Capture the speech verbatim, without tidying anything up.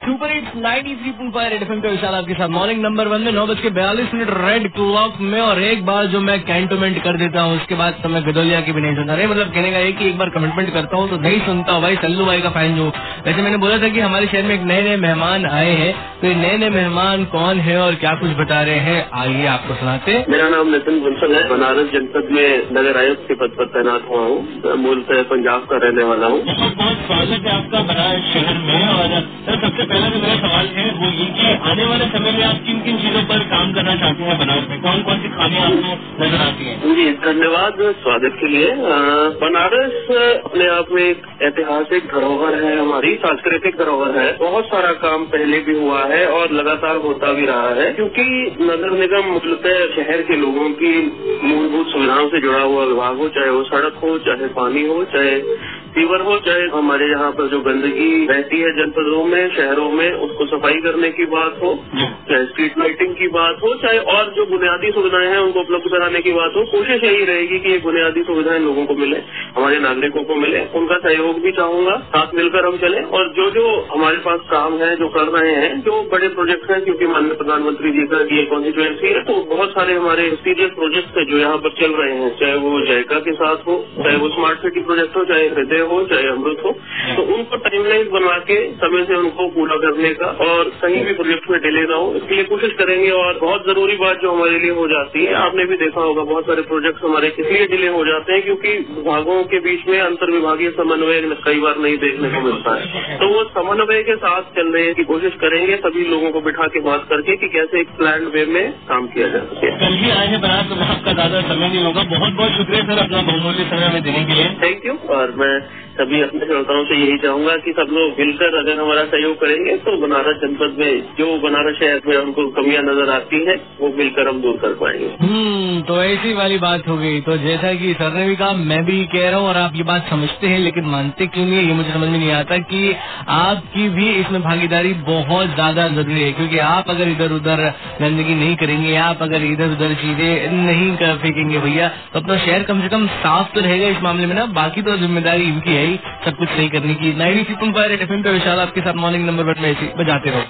Super hits ninety three point five red FM पे विशाल आपके साथ मॉर्निंग नंबर वन में नौ बज के बयालीस मिनट रेड क्लॉक में। और एक बार जो मैं कैंटोमेंट कर देता हूँ उसके बाद तो मैं गदोलिया की भी नहीं सुनता। नहीं मतलब कहने का ये कि एक बार कमिटमेंट करता हूँ तो नहीं सुनता हूँ भाई। सल्लू भाई का फैन जो वैसे मैंने बोला था कि हमारे शहर में एक नए नए मेहमान आए हैं, तो ये नए नए मेहमान कौन है और क्या कुछ बता रहे हैं आइए आपको सुनाते। मेरा नाम नितिन बंसल है, बनारस जनपद में नगर आयुक्त के पद पर तैनात हुआ हूँ। मूलतः पंजाब का रहने वाला हूँ। बहुत बहुत स्वागत है आपका बनारस शहर में। और सर सबसे पहला जो मेरा सवाल है वो ये कि आने वाले समय में आप किन किन चीजों पर काम करना चाहते हैं बनारस में, कौन कौन सी खामियां आपको नजर आती हैं? जी धन्यवाद स्वागत के लिए। बनारस अपने आप में एक ऐतिहासिक धरोहर है, हमारी सांस्कृतिक धरोहर है। बहुत सारा काम पहले भी हुआ है और लगातार होता भी रहा है, क्योंकि नगर निगम मूलतः शहर के लोगों की मूलभूत सुविधाओं से जुड़ा हुआ विभाग हो, चाहे वो सड़क हो, चाहे पानी हो, चाहे सीवर हो, चाहे हमारे यहाँ पर जो गंदगी रहती है जनपदों में, शहरों में, उसको सफाई करने की बात हो, चाहे स्ट्रीट लाइटिंग की बात हो, चाहे और जो बुनियादी सुविधाएं हैं उनको उपलब्ध कराने की बात हो। कोशिश यही रहेगी कि ये बुनियादी सुविधाएं लोगों को मिले, हमारे नागरिकों को मिले। उनका सहयोग भी चाहूंगा, साथ मिलकर हम चले। और जो जो हमारे पास काम है, जो कर रहे हैं, जो बड़े प्रोजेक्ट हैं, क्योंकि माननीय प्रधानमंत्री जी का ये कॉन्स्टिट्यूएंसी है, तो बहुत सारे हमारे सीरियस प्रोजेक्ट है जो यहाँ पर चल रहे हैं, चाहे वो जायका के साथ हो, चाहे वो स्मार्ट सिटी प्रोजेक्ट हो, चाहे हृदय हो, चाहे अमृत हो। तो उनको टाइमलाइन बनवा के समय से उनको पूरा करने का और कहीं भी प्रोजेक्ट में डिले ना हो, इसके लिए कोशिश करेंगे। और बहुत जरूरी बात जो हमारे लिए हो जाती है, आपने भी देखा होगा, बहुत सारे प्रोजेक्ट हमारे इसलिए डिले हो जाते हैं क्योंकि विभागों के बीच में अंतर विभागीय समन्वय कई बार नहीं देखने को मिलता है। तो वो समन्वय के साथ चलने की कोशिश करेंगे, सभी लोगों को बिठा के बात करके कि कैसे एक प्लान वे में काम किया जा सके। कल ही आए हैं बनारस, तो आपका ज्यादा समय नहीं होगा। बहुत बहुत शुक्रिया सर अपना बहुमूल्य समय हमें देने के लिए। Thank you. और मैं सभी अपने श्रोताओं से यही चाहूंगा कि सब लोग मिलकर अगर हमारा सहयोग करेंगे तो बनारस जनपद में जो बनारस शहर में हमको कमियां नजर आती है वो मिलकर हम दूर कर पाएंगे। हम्म तो ऐसी वाली बात हो गई। तो जैसा कि सर ने भी कहा, मैं भी कह रहा हूँ और आप ये बात समझते हैं लेकिन मानते क्यों नहीं है ये मुझे समझ में नहीं आता कि आपकी भी इसमें भागीदारी बहुत ज्यादा जरूरी है। क्योंकि आप अगर इधर उधर गंदगी नहीं करेंगे, आप अगर इधर उधर चीजें नहीं कर फेंकेंगे भैया, तो अपना शहर कम से कम साफ तो रहेगा इस मामले में ना। बाकी तो जिम्मेदारी इनकी है ही सब कुछ सही करने की। Ninety three point five red FM पे विशाल आपके साथ मॉर्निंग नंबर वन में ऐसी बजाते रहो।